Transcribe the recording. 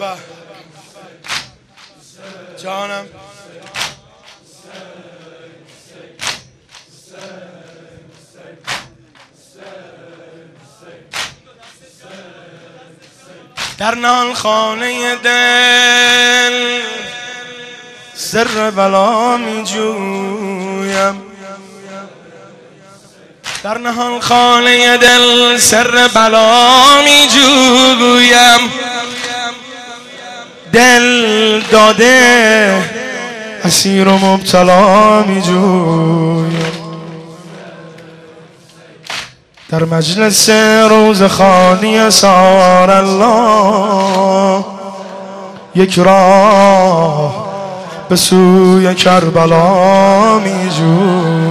جانم در نهان خانه دل سر بلا می جویم، در نهان خانه دل سر بلا می جویم، دل داده اسیر و مبتلا می جویم، در مجلس روزخوانی اسرار الله یک راه به سوی کربلا می جویم.